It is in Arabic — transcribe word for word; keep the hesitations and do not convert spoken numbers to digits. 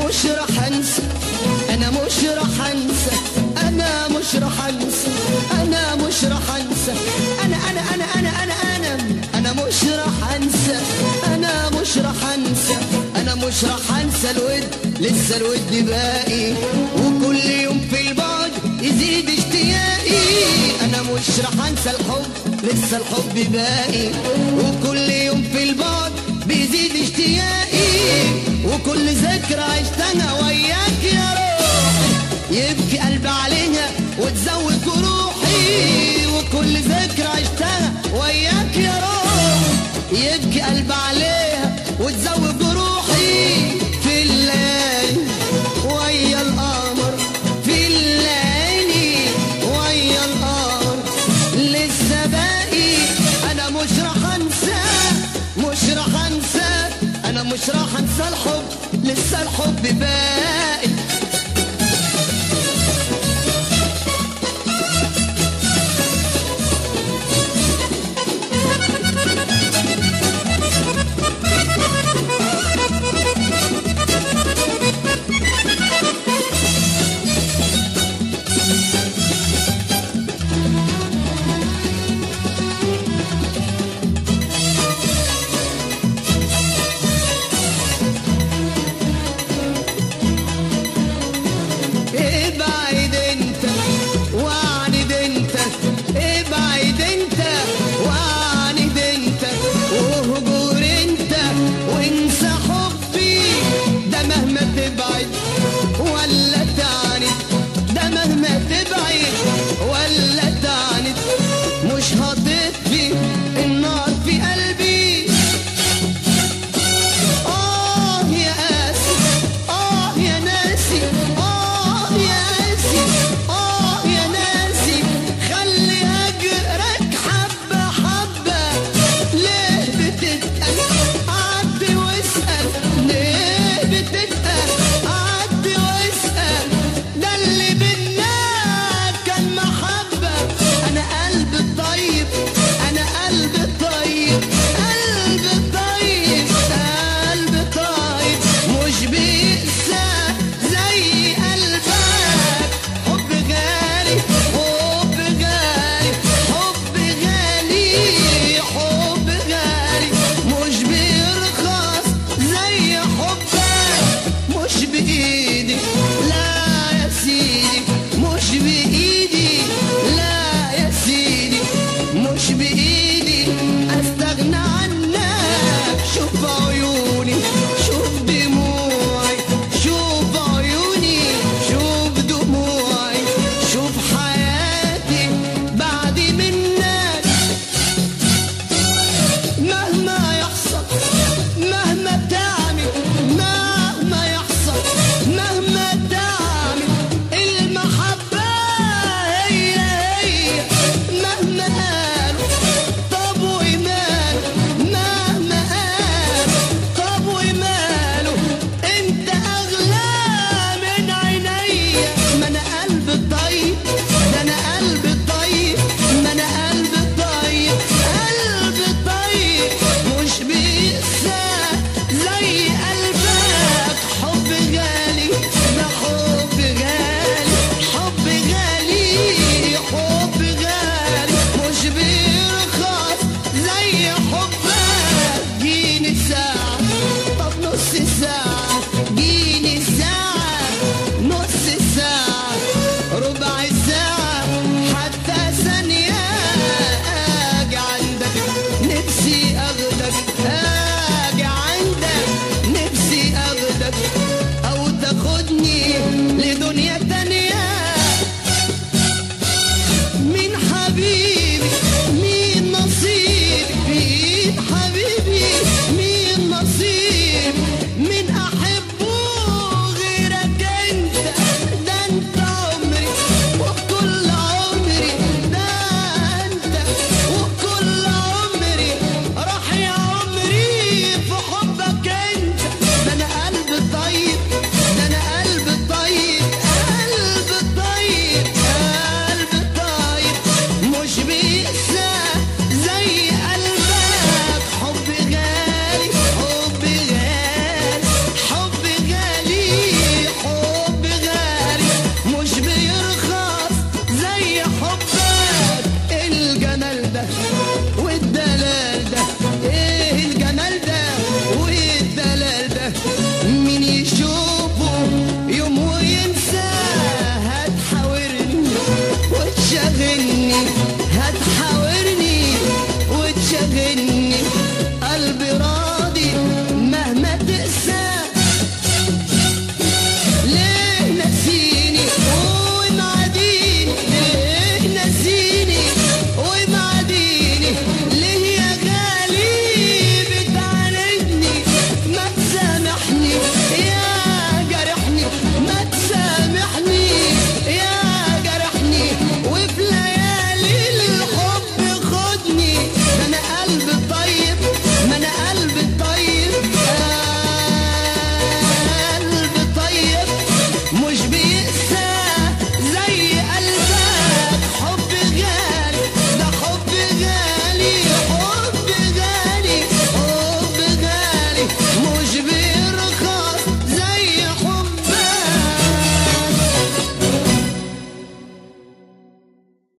مش راح انسى، انا مش راح انسى، انا مش راح انسى، انا مش راح انسى، انا انا انا انا انا انا انا مش راح انسى، انا مش راح انسى، انا مش راح انسى الود، لسه الود باقي، وكل يوم في البعد يزيد اشتياقي. انا مش راح انسى الحب، لسه الحب باقي، وكل يوم في البعد بيزيد اشتياقي، وكل ذكرى عشتها وياك يا روحي يبكي قلبي عليها وتزود جروحي، وكل ذكرى عشتها وياك يا روحي يبكي قلبي عليها وتزود جروحي. في الليل ويا القمر، في الليل ويا القمر لسه باقي، انا مش راح انسى، مش راح انسى، انا مش راح انسى الحب، لسه الحب باقي.